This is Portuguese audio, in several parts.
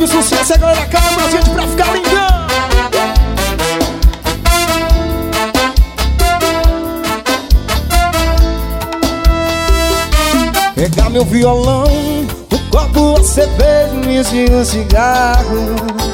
de sucesso, a galera canta pra gente pra ficar lindão. Pegar meu violão, o copo, a cerveja, e o cigarro.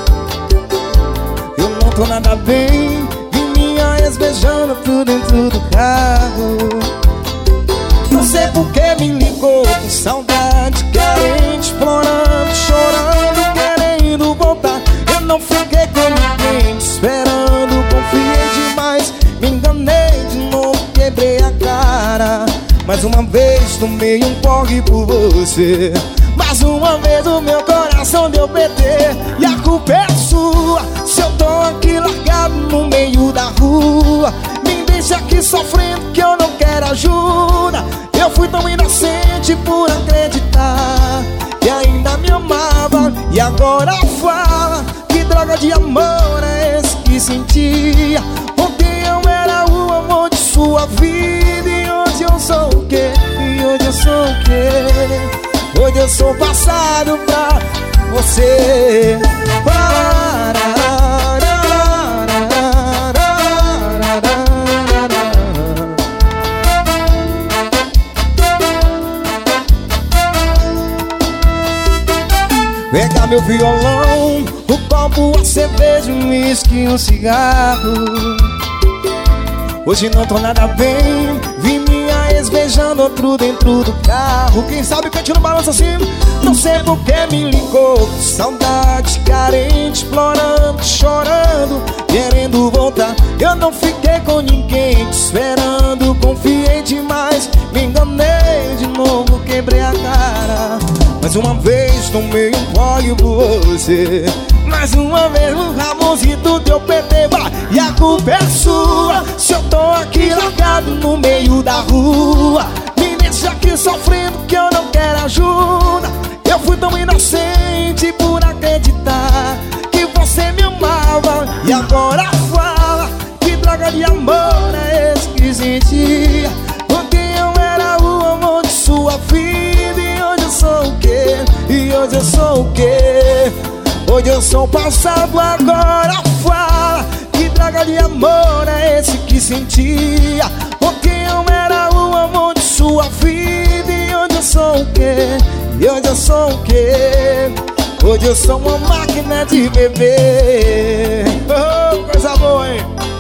Eu não tô nada bem, vi minha ex beijando tudo dentro do carro. Não sei por que me ligou, com saudade, carente, explorando, chorando, querendo voltar. Eu não fiquei com ninguém, esperando, confiei demais, me enganei de novo, quebrei a cara. Mais uma vez tomei um porre por você. Mais uma vez o meu coração deu PT. E a culpa é sua, se eu tô aqui largado no meio da rua. Me deixa aqui sofrendo que eu não quero ajuda. Eu fui tão inocente por acreditar que ainda me amava. E agora fala, que droga de amor é esse que sentia? Ontem eu era o amor de sua vida, e hoje eu sou o quê? E hoje eu sou o quê? Hoje eu sou passado pra você. Pegar meu violão, o copo, a cerveja, um uísque, um cigarro. Hoje não tô nada bem, vi minha ex beijando outro dentro do carro. Quem sabe cante no balanço assim. Não sei por que me ligou, saudade, carente, explorando, chorando, querendo voltar. Eu não fiquei com ninguém, te esperando, confiei demais, me enganei de novo, quebrei a cara. Mais uma vez tomei um pódio por você. Mais uma vez o Ramonzito deu PT, vai. E a culpa é sua, se eu tô aqui largado no meio da rua. Me deixa aqui sofrendo que eu não quero ajuda. Eu fui tão inocente por acreditar que você me amava. E agora fala, que droga de amor é esse que sentia? Ontem eu era o amor de sua vida, e hoje eu sou o quê? E hoje eu sou o quê? Hoje eu sou passado, agora fala, que droga de amor é esse que sentia? Ontem eu era o amor de sua vida, e hoje eu sou o quê? E hoje eu sou o quê? Hoje eu sou uma máquina de beber. Oh, coisa boa, hein?